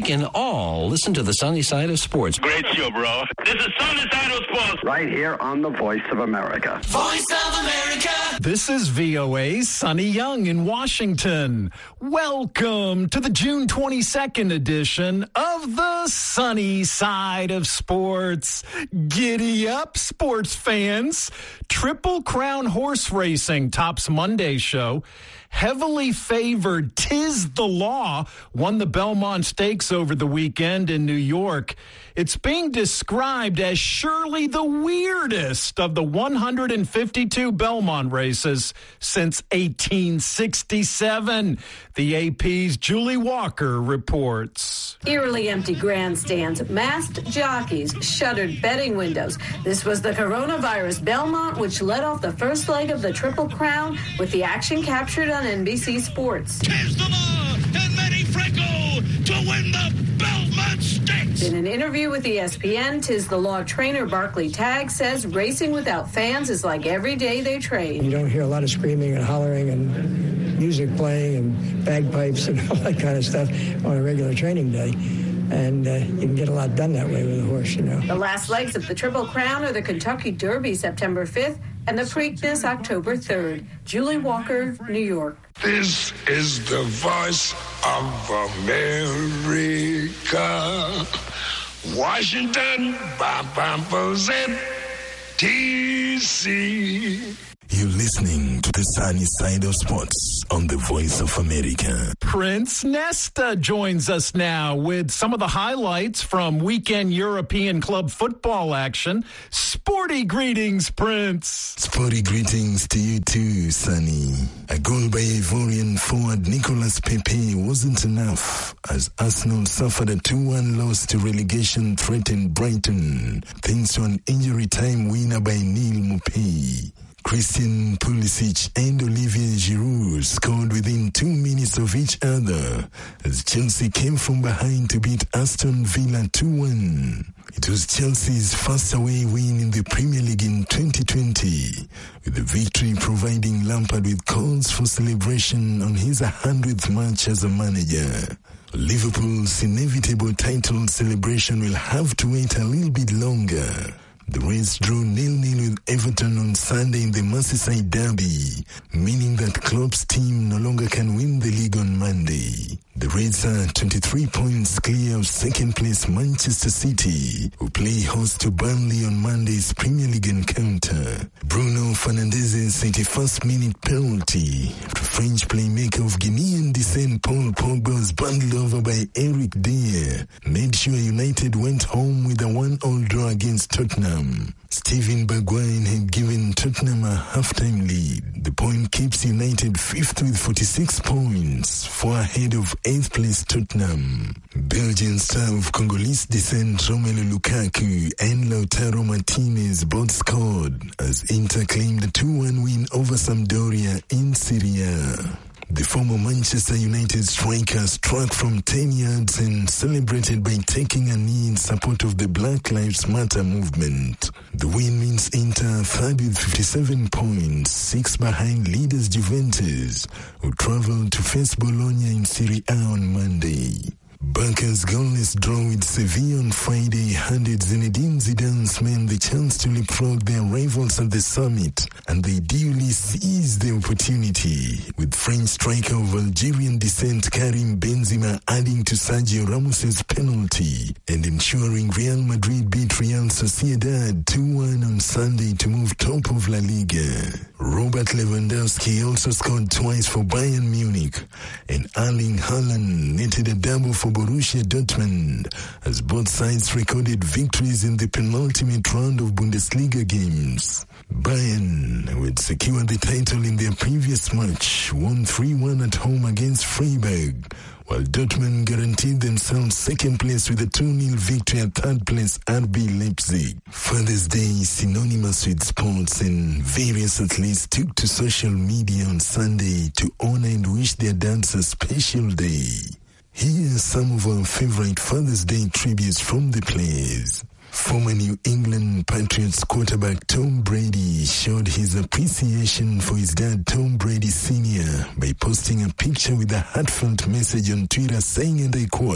can all listen to the sunny side of sports. Great show, bro. This is Sunny Side of Sports. Right here on the Voice of America. Voice of America. This is VOA's Sonny Young in Washington. Welcome to the June 22nd edition of the Sunny Side of Sports. Giddy up, sports fans. Triple Crown Horse Racing tops Monday's show. Heavily favored Tiz the Law won the Belmont Stakes over the weekend in New York. It's being described as surely the weirdest of the 152 Belmont races since 1867. The AP's Julie Walker reports. Eerily empty grandstands, masked jockeys, shuttered betting windows. This was the coronavirus Belmont, which led off the first leg of the Triple Crown with the action captured on NBC Sports. Tiz the Law and Manny Franco to win the Belmont Stakes. In an interview with ESPN, Tiz the Law trainer Barclay Tagg says racing without fans is like every day they train. You don't hear a lot of screaming and hollering and music playing and bagpipes and all that kind of stuff on a regular training day. And you can get a lot done that way with a horse, you know. The last legs of the Triple Crown are the Kentucky Derby September 5th and the Preakness October 3rd. Julie Walker, New York. This is the Voice of America. Washington, D.C. You're listening to the Sunny Side of Sports on the Voice of America. Prince Nesta joins us now with some of the highlights from weekend European club football action. Sporty greetings, Prince. Sporty greetings to you too, Sunny. A goal by Ivorian forward Nicolas Pepe wasn't enough as Arsenal suffered a 2-1 loss to relegation-threatened Brighton, thanks to an injury-time winner by Neil Maupay. Christian Pulisic and Olivier Giroud scored within 2 minutes of each other as Chelsea came from behind to beat Aston Villa 2-1. It was Chelsea's first away win in the Premier League in 2020, with the victory providing Lampard with cause for celebration on his 100th match as a manager. Liverpool's inevitable title celebration will have to wait a little bit longer. The Reds drew 0-0 with Everton on Sunday in the Merseyside derby, meaning that Klopp's team no longer can win the league on Monday. The Reds are 23 points clear of second-place Manchester City, who play host to Burnley on Monday's Premier League encounter. Bruno Fernandez's 81st-minute penalty to French playmaker of Guinean descent Paul Pogba was bundled over by Eric Dier, made sure United went home with a 1-1 draw against Tottenham. Steven Bergwijn had given Tottenham a half-time lead. The point keeps United fifth with 46 points, 4 ahead of 8th place Tottenham. Belgian star of Congolese descent Romelu Lukaku and Lautaro Martinez both scored as Inter claimed a 2-1 win over Sampdoria in Serie A. The former Manchester United striker struck from 10 yards and celebrated by taking a knee in support of the Black Lives Matter movement. The win means Inter third with 57 points, 6 behind leaders Juventus, who travelled to face Bologna in Serie A on Monday. Barca's goalless draw with Sevilla on Friday handed Zinedine Zidane's men the chance to leapfrog their rivals at the summit, and they duly seized the opportunity, with French striker of Algerian descent Karim Benzema adding to Sergio Ramos's penalty and ensuring Real Madrid beat Real Sociedad 2-1 on Sunday to move top of La Liga. Robert Lewandowski also scored twice for Bayern Munich, and Erling Haaland netted a double for Borussia Dortmund as both sides recorded victories in the penultimate round of Bundesliga games. Bayern, who had secured the title in their previous match, won 3-1 at home against Freiburg, while Dortmund guaranteed themselves second place with a 2-0 victory at third place RB Leipzig. Father's Day is synonymous with sports, and various athletes took to social media on Sunday to honor and wish their dads a special day. Here are some of our favorite Father's Day tributes from the players. Former New England Patriots quarterback Tom Brady showed his appreciation for his dad Tom Brady Sr. by posting a picture with a heartfelt message on Twitter saying, and I quote,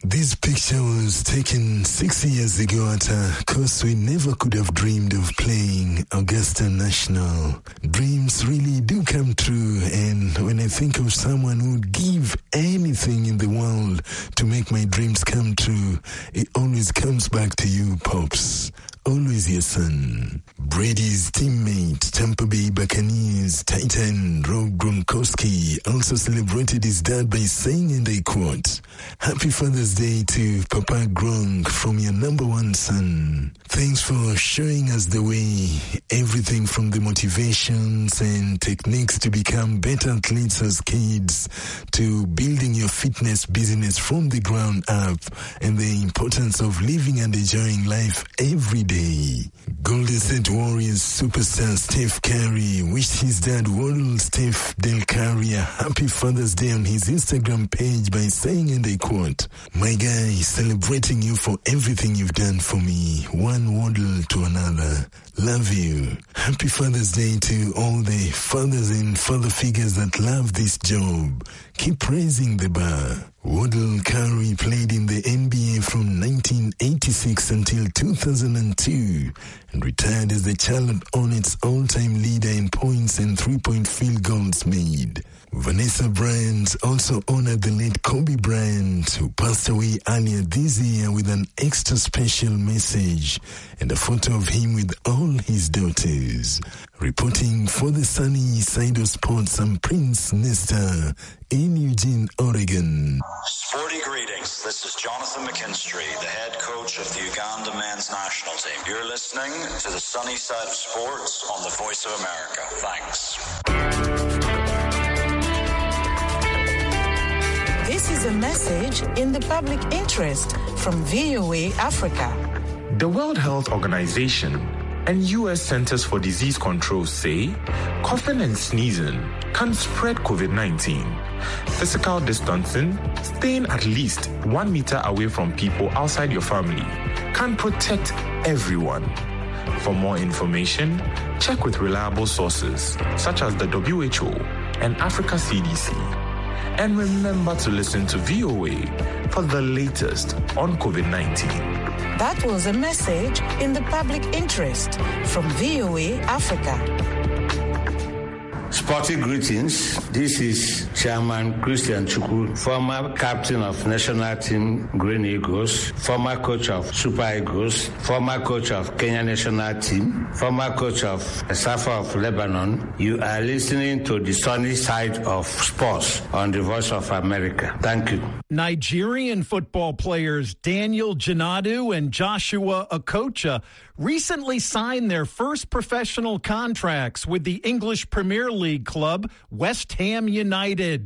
This picture was taken 6 years ago at a course we never could have dreamed of playing, Augusta National. Dreams really do come true, and when I think of someone who would give anything in the world to make my dreams come true, it always comes back to you, Pops. Always your son. Brady's teammate, Tampa Bay Buccaneers Titan Rob Gronkowski also celebrated his dad by saying, and I quote, "Happy Father's Day to Papa Gronk from your number one son. Thanks for showing us the way. Everything from the motivations and techniques to become better athletes as kids, to building your fitness business from the ground up, and the importance of living and enjoying life every day." Golden State Warriors superstar Steph Curry wished his dad, Waddle Steph Del Curry, a happy Father's Day on his Instagram page by saying, and I quote, "My guy, celebrating you for everything you've done for me, one Waddle to another. Love you. Happy Father's Day to all the fathers and father figures that love this job. Keep raising the bar." Waddle Curry played in the NBA from 1986 until 2002 and retired as the Charlotte Hornets all-time leader in points and three-point field goals made. Vanessa Bryant also honored the late Kobe Bryant, who passed away earlier this year, with an extra special message and a photo of him with all his daughters. Reporting for the Sunny Side of Sports, I'm Prince Nesta in Eugene, Oregon. Sporty greetings. This is Jonathan McKinstry, the head coach of the Uganda men's national team. You're listening to the Sunny Side of Sports on the Voice of America. Thanks. This is a message in the public interest from VOA Africa. The World Health Organization and U.S. Centers for Disease Control say coughing and sneezing can spread COVID-19. Physical distancing, staying at least 1 meter away from people outside your family, can protect everyone. For more information, check with reliable sources such as the WHO and Africa CDC. And remember to listen to VOA for the latest on COVID-19. That was a message in the public interest from VOA Africa. Sporty greetings. This is Chairman Christian Chukwu, former captain of national team Green Eagles, former coach of Super Eagles, former coach of Kenya national team, former coach of Safa of Lebanon. You are listening to the Sunny Side of Sports on the Voice of America. Thank you. Nigerian football players Daniel Janadu and Joshua Okocha recently signed their first professional contracts with the English Premier League club West Ham United.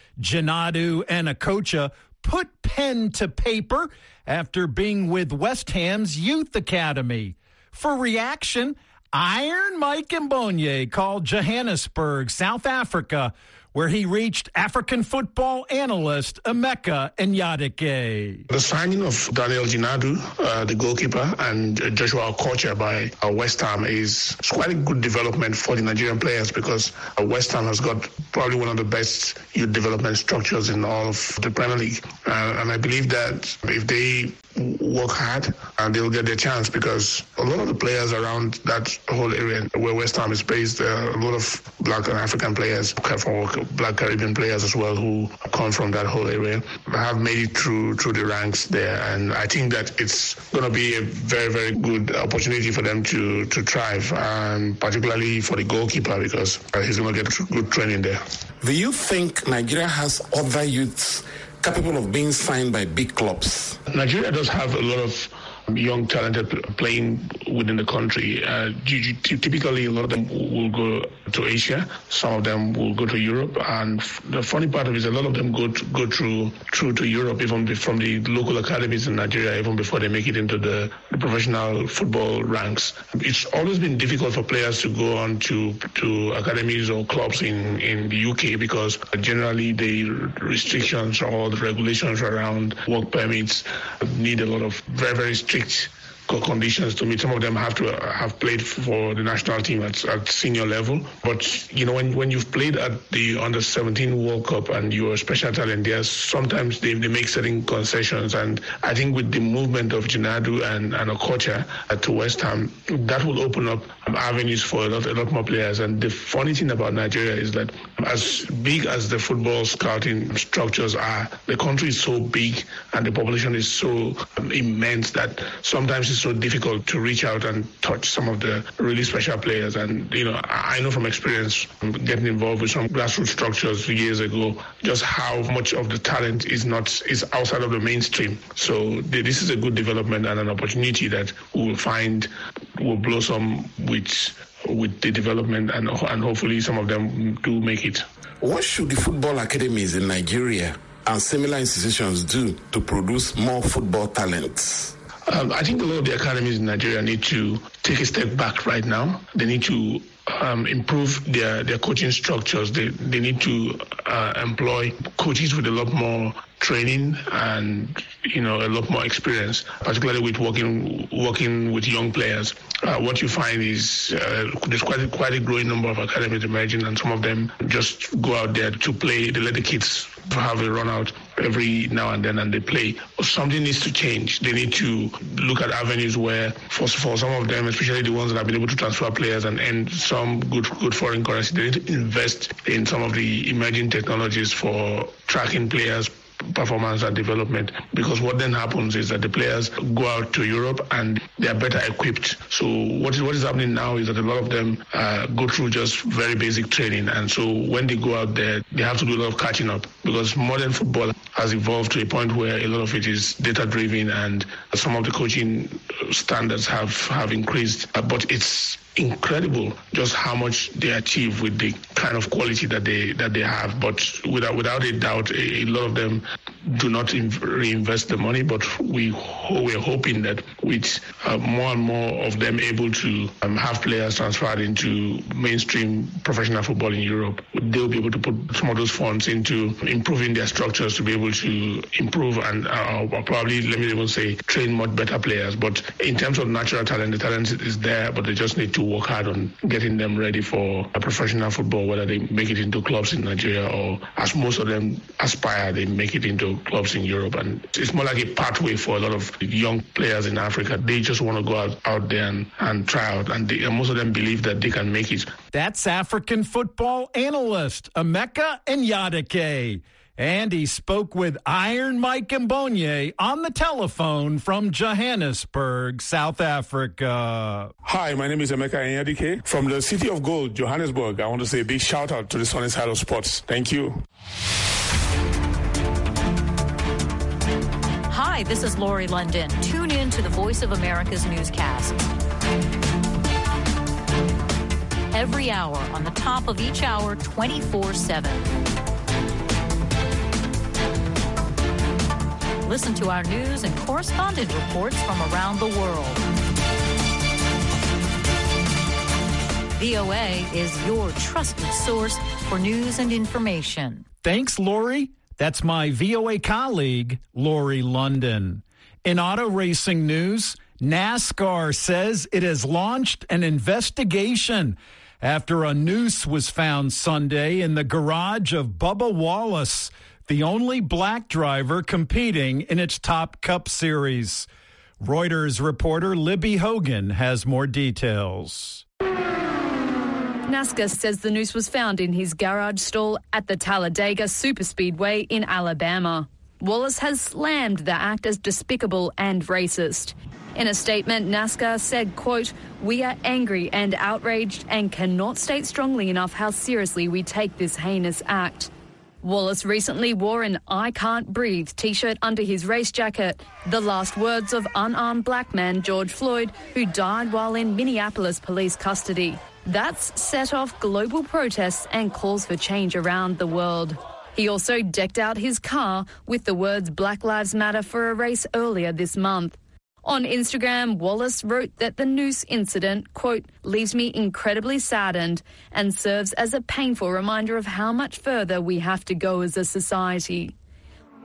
Janadu and Okocha put pen to paper after being with West Ham's Youth Academy. For reaction, Iron Mike Mbonye called Johannesburg, South Africa, where he reached African football analyst Emeka Nyadike. The signing of Daniel Janadu, the goalkeeper, and Joshua Okocha by West Ham is quite a good development for the Nigerian players, because West Ham has got probably one of the best youth development structures in all of the Premier League. And I believe that if they work hard, and they'll get their chance, because a lot of the players around that whole area where West Ham is based, a lot of Black and African players, Black Caribbean players as well, who come from that whole area, have made it through the ranks there. And I think that it's going to be a very, very good opportunity for them to thrive, and particularly for the goalkeeper, because he's going to get good training there. Do you think Nigeria has other youths capable of being signed by big clubs? Nigeria does have a lot of young, talented playing within the country. Typically, a lot of them will go to Asia. Some of them will go to Europe. And the funny part of it is a lot of them go through to Europe, even from the local academies in Nigeria, even before they make it into the professional football ranks. It's always been difficult for players to go on to academies or clubs in the UK, because generally the restrictions or the regulations around work permits need a lot of very, very strict conditions to meet. Some of them have to have played for the national team at senior level. But, you know, when you've played at the Under-17 World Cup and you're a special talent, sometimes they make certain concessions. And I think with the movement of Djinadu and Okocha to West Ham, that will open up avenues for a lot more players. And the funny thing about Nigeria is that as big as the football scouting structures are, the country is so big and the population is so immense that sometimes it's so difficult to reach out and touch some of the really special players. And, you know, I know from experience getting involved with some grassroots structures years ago, just how much of the talent is outside of the mainstream. So this is a good development and an opportunity that we'll find will blossom with the development, and hopefully some of them do make it. What should the football academies in Nigeria and similar institutions do to produce more football talents? I think a lot of the academies in Nigeria need to take a step back right now. They need to improve their coaching structures. They need to employ coaches with a lot more training and, you know, a lot more experience, particularly with working with young players. What you find is there's quite a growing number of academies emerging, and some of them just go out there to play. They let the kids have a run out every now and then and they play. Something needs to change. They need to look at avenues where, for some of them, especially the ones that have been able to transfer players and earn some good foreign currency, they need to invest in some of the emerging technologies for tracking players' performance and development, because what then happens is that the players go out to Europe and they are better equipped. So what is happening now is that a lot of them go through just very basic training, and so when they go out there, they have to do a lot of catching up, because modern football has evolved to a point where a lot of it is data driven, and some of the coaching standards have increased, but it's incredible just how much they achieve with the kind of quality that they have. But without a doubt, a lot of them do not reinvest the money. But we're hoping that with more and more of them able to have players transferred into mainstream professional football in Europe, they'll be able to put some of those funds into improving their structures to be able to improve and probably, let me even say, train much better players. But in terms of natural talent, the talent is there, but they just need to work hard on getting them ready for a professional football, whether they make it into clubs in Nigeria or, as most of them aspire, they make it into clubs in Europe. And it's more like a pathway for a lot of young players in Africa. They just want to go out there and try out, and most of them believe that they can make it. That's African football analyst Emeka Nyadike. And he spoke with Iron Mike Mbonye on the telephone from Johannesburg, South Africa. Hi, my name is Emeka Nyadike from the City of Gold, Johannesburg. I want to say a big shout out to the Sunny Side of Sports. Thank you. Hi, this is Lori London. Tune in to the Voice of America's newscasts. Every hour, on the top of each hour, 24/7. Listen to our news and correspondent reports from around the world. VOA is your trusted source for news and information. Thanks, Lori. That's my VOA colleague, Lori London. In auto racing news, NASCAR says it has launched an investigation after a noose was found Sunday in the garage of Bubba Wallace, the only black driver competing in its Top Cup Series. Reuters reporter Libby Hogan has more details. NASCAR says the noose was found in his garage stall at the Talladega Superspeedway in Alabama. Wallace has slammed the act as despicable and racist. In a statement, NASCAR said, quote, "We are angry and outraged and cannot state strongly enough how seriously we take this heinous act." Wallace recently wore an "I Can't Breathe" T-shirt under his race jacket, the last words of unarmed black man George Floyd, who died while in Minneapolis police custody. That's set off global protests and calls for change around the world. He also decked out his car with the words "Black Lives Matter" for a race earlier this month. On Instagram, Wallace wrote that the noose incident, quote, "leaves me incredibly saddened and serves as a painful reminder of how much further we have to go as a society."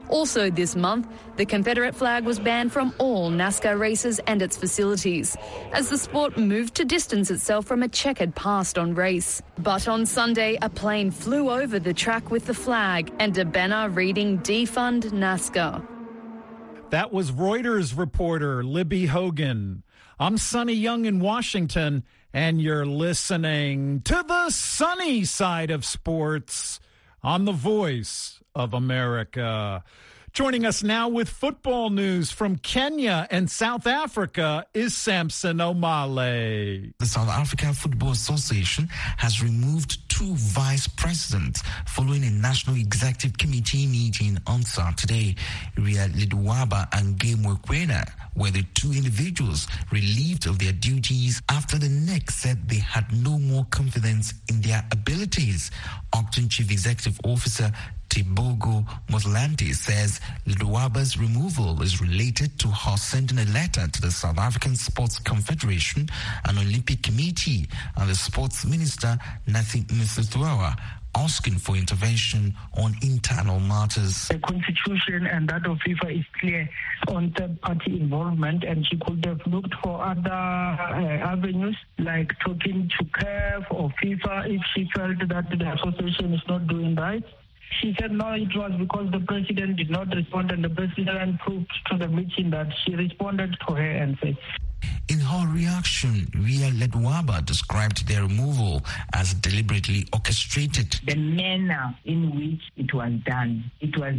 Also this month, the Confederate flag was banned from all NASCAR races and its facilities, as the sport moved to distance itself from a checkered past on race. But on Sunday, a plane flew over the track with the flag and a banner reading "Defund NASCAR." That was Reuters reporter Libby Hogan. I'm Sonny Young in Washington, and you're listening to the sunny side of sports on the Voice of America. Joining us now with football news from Kenya and South Africa is Samson Omale. The South African Football Association has removed 2 vice presidents following a National Executive Committee meeting on Saturday. Ria Lidwaba and Game Mokwena were the 2 individuals relieved of their duties after the NEC said they had no more confidence in their abilities. Acting Chief Executive Officer Tibogo Motlanthe says Lidwaba's removal is related to her sending a letter to the South African Sports Confederation and Olympic Committee and the Sports Minister Nathi Mthethwa asking for intervention on internal matters. The constitution and that of FIFA is clear on third-party involvement, and she could have looked for other avenues like talking to CAF or FIFA if she felt that the association is not doing right. She said no, it was because the president did not respond, and the president proved to the meeting that she responded to her and said. In her reaction, Ria Lidwaba described their removal as deliberately orchestrated. The manner in which it was done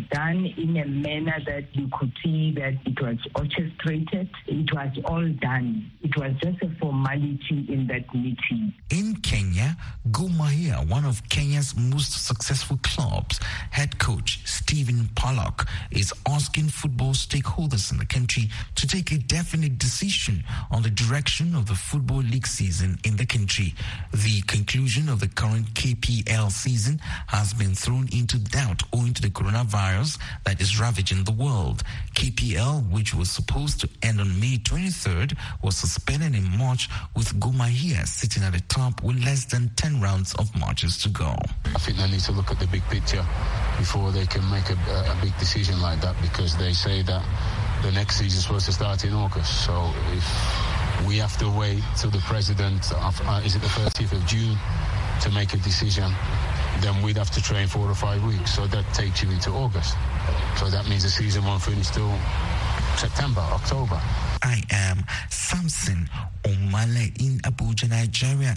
in a manner that you could see that it was orchestrated. It was all done. It was just a formality in that meeting. In Kenya, Gor Mahia, one of Kenya's most successful clubs, head coach Stephen Pollock is asking football stakeholders in the country to take a definite decision on the direction of the Football League season in the country. The conclusion of the current KPL season has been thrown into doubt owing to the coronavirus that is ravaging the world. KPL, which was supposed to end on May 23rd, was suspended in March, with Gor Mahia sitting at the top with less than 10 rounds of matches to go. I think they need to look at the big picture before they can make a big decision like that, because they say that the next season is supposed to start in August. So if we have to wait till the president of, is it the 30th of June to make a decision, then we'd have to train 4 or 5 weeks. So that takes you into August. So that means the season won't finish till September, October. I am Samson Omale in Abuja, Nigeria.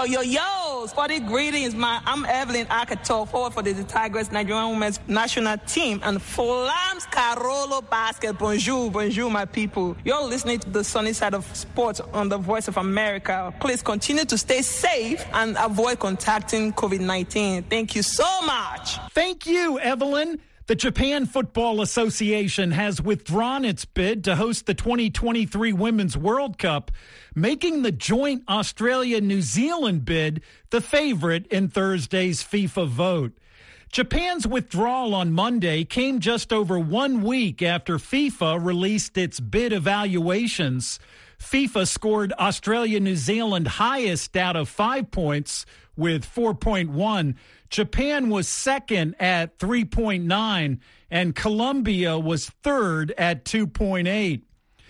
Yo, sporty greetings, man. I'm Evelyn Akato, forward for the Tigers Nigerian women's national team, and Fulham's Carolo Basket. Bonjour, my people. You're listening to the sunny side of sports on the Voice of America. Please continue to stay safe and avoid contacting COVID-19. Thank you so much. Thank you, Evelyn. The Japan Football Association has withdrawn its bid to host the 2023 Women's World Cup, making the joint Australia-New Zealand bid the favorite in Thursday's FIFA vote. Japan's withdrawal on Monday came just over 1 week after FIFA released its bid evaluations. FIFA scored Australia-New Zealand highest out of 5 points with 4.1. Japan was second at 3.9, and Colombia was third at 2.8.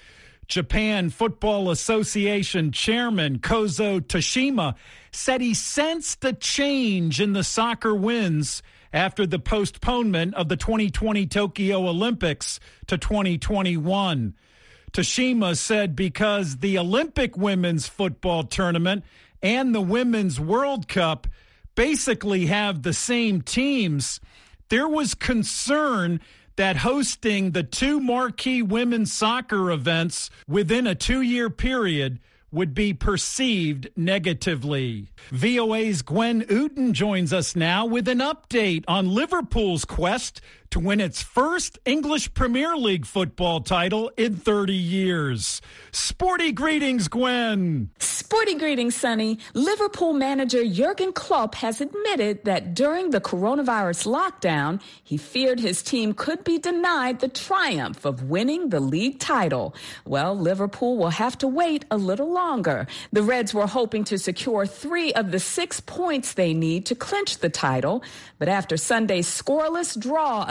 Japan Football Association Chairman Kozo Toshima said he sensed a change in the soccer wins after the postponement of the 2020 Tokyo Olympics to 2021. Toshima said because the Olympic women's football tournament and the Women's World Cup basically have the same teams, there was concern that hosting the 2 marquee women's soccer events within a 2-year period would be perceived negatively. VOA's Gwen Uten joins us now with an update on Liverpool's quest to win its first English Premier League football title in 30 years. Sporty greetings, Gwen. Sporty greetings, Sonny. Liverpool manager Jurgen Klopp has admitted that during the coronavirus lockdown, he feared his team could be denied the triumph of winning the league title. Well, Liverpool will have to wait a little longer. The Reds were hoping to secure 3 of the 6 points they need to clinch the title, but after Sunday's scoreless draw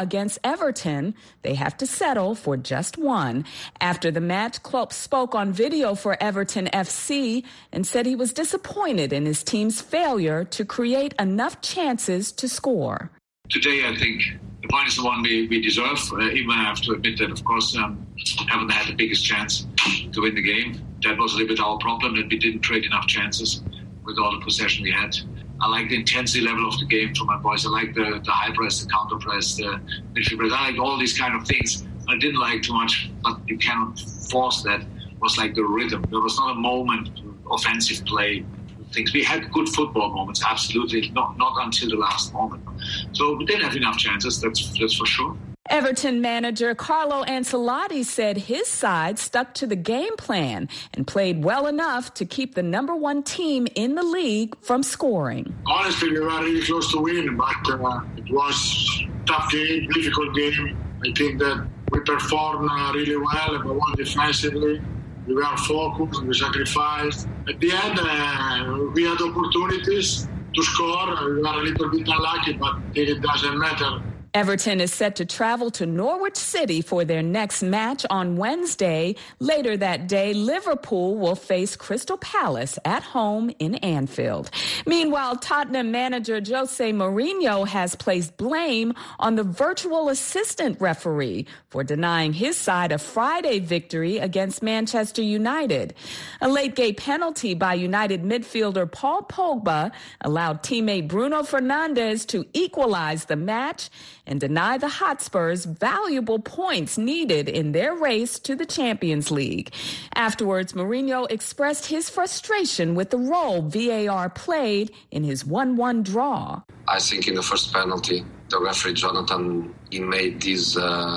against Everton. They have to settle for just one. After the match, Klopp spoke on video for Everton FC and said he was disappointed in his team's failure to create enough chances to score. Today, I think the point is the one we deserve. Even I have to admit that, of course, haven't had the biggest chance to win the game. That was a little bit our problem, that we didn't create enough chances with all the possession we had. I like the intensity level of the game from my boys. I like the high press, the counter press, the midfield press. I like all these kind of things. I didn't like too much, but you cannot force that. It was like the rhythm. There was not a moment of offensive play. Things. We had good football moments, absolutely, not until the last moment. So we didn't have enough chances, that's for sure. Everton manager Carlo Ancelotti said his side stuck to the game plan and played well enough to keep the number one team in the league from scoring. Honestly, we were really close to win, but it was a tough game, difficult game. I think that we performed really well, but one defensively. We were focused, we sacrificed. At the end, we had opportunities to score. We were a little bit unlucky, but it doesn't matter. Everton is set to travel to Norwich City for their next match on Wednesday. Later that day, Liverpool will face Crystal Palace at home in Anfield. Meanwhile, Tottenham manager Jose Mourinho has placed blame on the virtual assistant referee for denying his side a Friday victory against Manchester United. A late-game penalty by United midfielder Paul Pogba allowed teammate Bruno Fernandes to equalize the match and deny the Hotspurs valuable points needed in their race to the Champions League. Afterwards, Mourinho expressed his frustration with the role VAR played in his 1-1 draw. I think in the first penalty, the referee Jonathan, he made this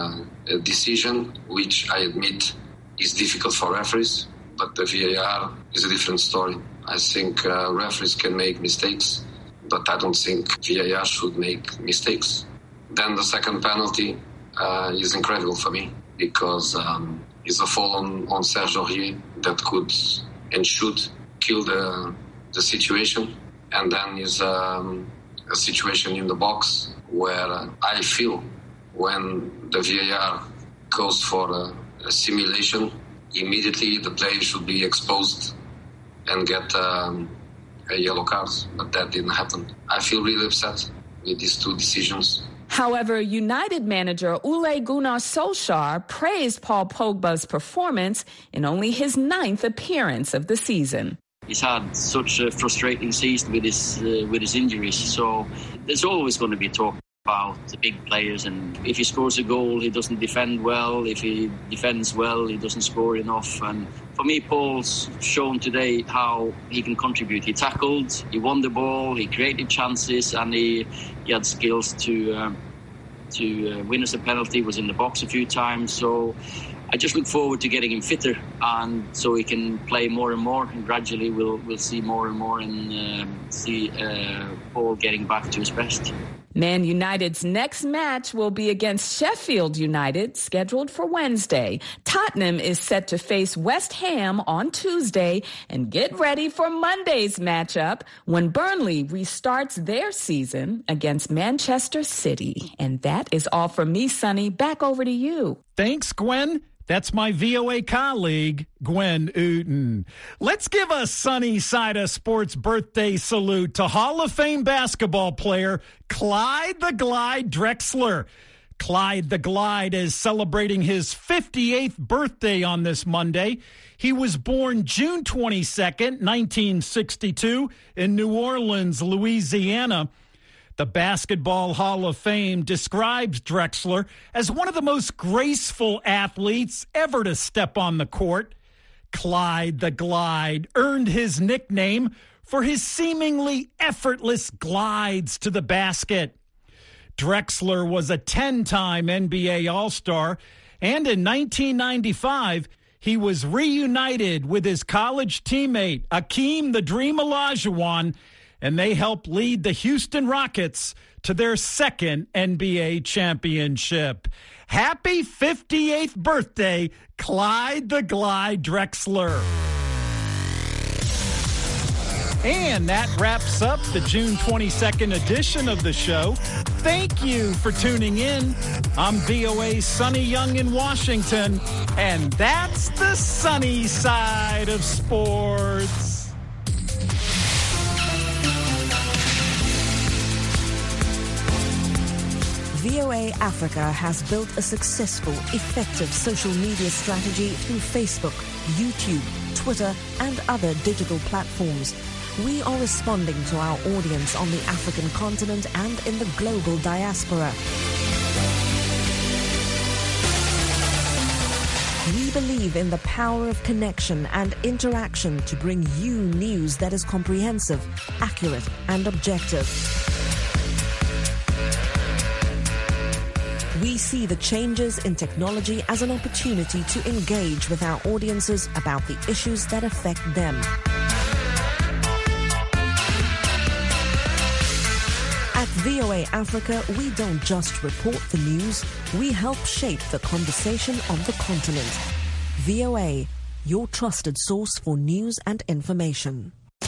decision, which I admit is difficult for referees, but the VAR is a different story. I think referees can make mistakes, but I don't think VAR should make mistakes. Then the second penalty is incredible for me because it's a fall on Serge Aurier that could and should kill the situation. And then is a situation in the box where I feel when the VAR goes for a simulation, immediately the player should be exposed and get a yellow card. But that didn't happen. I feel really upset with these two decisions. However, United manager Ole Gunnar Solskjaer praised Paul Pogba's performance in only his 9th appearance of the season. He's had such a frustrating season with his injuries, so there's always going to be talk about the big players, and if he scores a goal, he doesn't defend well. If he defends well, he doesn't score enough. And for me, Paul's shown today how he can contribute. He tackled, he won the ball, he created chances, and he had skills to win us a penalty, was in the box a few times. So I just look forward to getting him fitter, and so he can play more and more, and gradually we'll see more and more and see Paul getting back to his best. Man United's next match will be against Sheffield United, scheduled for Wednesday. Tottenham is set to face West Ham on Tuesday, and get ready for Monday's matchup when Burnley restarts their season against Manchester City. And that is all from me, Sonny. Back over to you. Thanks, Gwen. That's my VOA colleague, Gwen Uten. Let's give a Sunny Side of Sports birthday salute to Hall of Fame basketball player Clyde the Glide Drexler. Clyde the Glide is celebrating his 58th birthday on this Monday. He was born June 22nd, 1962, in New Orleans, Louisiana. The Basketball Hall of Fame describes Drexler as one of the most graceful athletes ever to step on the court. Clyde the Glide earned his nickname for his seemingly effortless glides to the basket. Drexler was a 10-time NBA All-Star, and in 1995, he was reunited with his college teammate, Akeem the Dream Olajuwon, and they helped lead the Houston Rockets to their second NBA championship. Happy 58th birthday, Clyde the Glide Drexler. And that wraps up the June 22nd edition of the show. Thank you for tuning in. I'm VOA's Sonny Young in Washington, and that's the sunny side of sports. VOA Africa has built a successful, effective social media strategy through Facebook, YouTube, Twitter, and other digital platforms. We are responding to our audience on the African continent and in the global diaspora. We believe in the power of connection and interaction to bring you news that is comprehensive, accurate, and objective. We see the changes in technology as an opportunity to engage with our audiences about the issues that affect them. At VOA Africa, we don't just report the news, we help shape the conversation on the continent. VOA, your trusted source for news and information.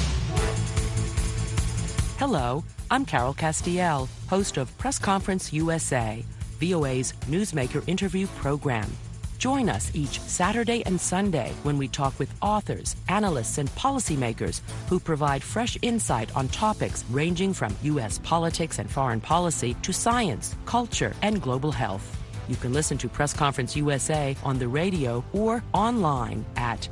Hello, I'm Carol Castiel, host of Press Conference USA, VOA's newsmaker interview program. Join us each Saturday and Sunday when we talk with authors, analysts, and policymakers who provide fresh insight on topics ranging from U.S. politics and foreign policy to science, culture, and global health. You can listen to Press Conference USA on the radio or online at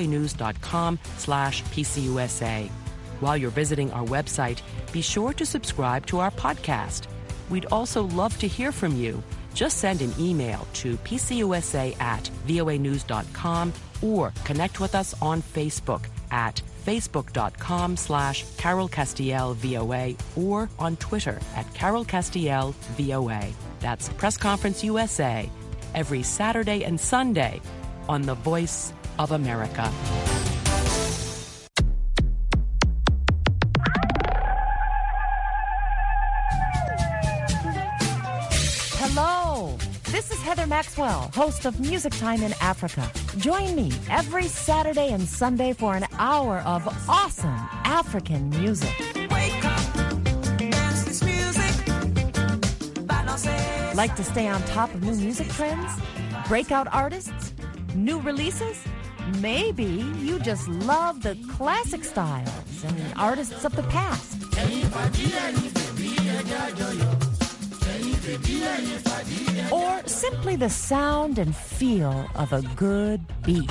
voanews.com/PCUSA. While you're visiting our website, be sure to subscribe to our podcast. We'd also love to hear from you. Just send an email to pcusa@voanews.com or connect with us on Facebook at facebook.com/Carol Castiel VOA or on Twitter at Carol Castiel VOA. That's Press Conference USA every Saturday and Sunday on the Voice of America. Hello, this is Heather Maxwell, host of Music Time in Africa. Join me every Saturday and Sunday for an hour of awesome African music. Like to stay on top of new music trends? Breakout artists? New releases? Maybe you just love the classic styles and artists of the past. Or simply the sound and feel of a good beat.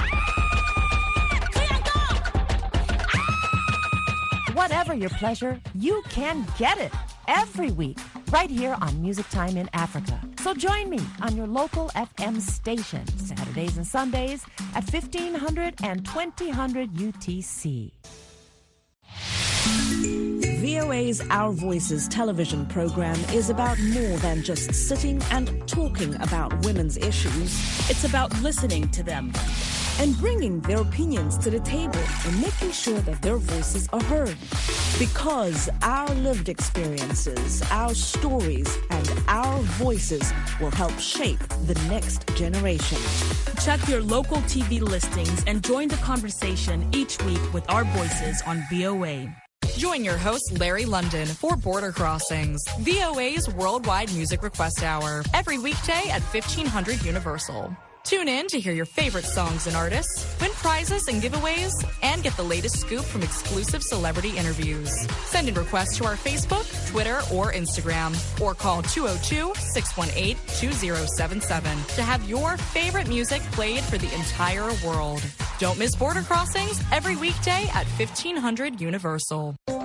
Whatever your pleasure, you can get it every week right here on Music Time in Africa. So join me on your local FM station Saturdays and Sundays at 1500 and 2000 UTC. VOA's Our Voices television program is about more than just sitting and talking about women's issues. It's about listening to them and bringing their opinions to the table and making sure that their voices are heard. Because our lived experiences, our stories, and our voices will help shape the next generation. Check your local TV listings and join the conversation each week with our voices on VOA. Join your host, Larry London, for Border Crossings, VOA's worldwide music request hour, every weekday at 1500 Universal. Tune in to hear your favorite songs and artists, win prizes and giveaways, and get the latest scoop from exclusive celebrity interviews. Send in requests to our Facebook, Twitter, or Instagram, or call 202-618-2077 to have your favorite music played for the entire world. Don't miss Border Crossings every weekday at 1500 Universal.